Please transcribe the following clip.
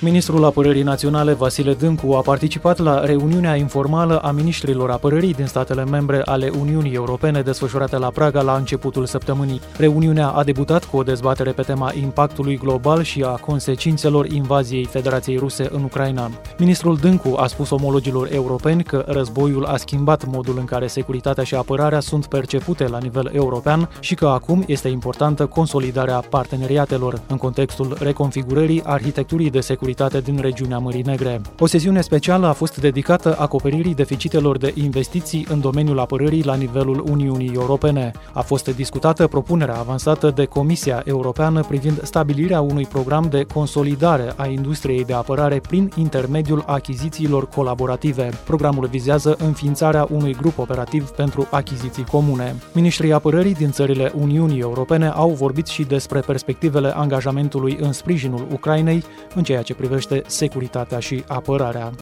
Ministrul Apărării Naționale, Vasile Dâncu, a participat la reuniunea informală a miniștrilor apărării din statele membre ale Uniunii Europene desfășurată la Praga la începutul săptămânii. Reuniunea a debutat cu o dezbatere pe tema impactului global și a consecințelor invaziei Federației Ruse în Ucraina. Ministrul Dâncu a spus omologilor europeni că războiul a schimbat modul în care securitatea și apărarea sunt percepute la nivel european și că acum este importantă consolidarea parteneriatelor în contextul reconfigurării arhitecturii de securitate din regiunea Mării Negre. O sesiune specială a fost dedicată acoperirii deficitelor de investiții în domeniul apărării la nivelul Uniunii Europene. A fost discutată propunerea avansată de Comisia Europeană privind stabilirea unui program de consolidare a industriei de apărare prin intermediul achizițiilor colaborative. Programul vizează înființarea unui grup operativ pentru achiziții comune. Ministrii apărării din țările Uniunii Europene au vorbit și despre perspectivele angajamentului în sprijinul Ucrainei în ceea ce privește securitatea și apărarea.